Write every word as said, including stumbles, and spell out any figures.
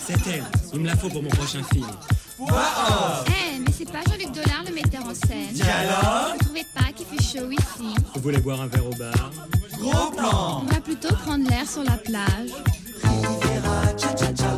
C'est elle. Il me la faut pour mon prochain film. Wow. Eh, mais c'est pas Jean-Luc Dollard le metteur en scène. Dialogue. Vous trouvez pas qu'il fait chaud ici? Vous voulez boire un verre au bar? Gros plan. On va plutôt prendre l'air sur la plage. Riviera, cha cha cha.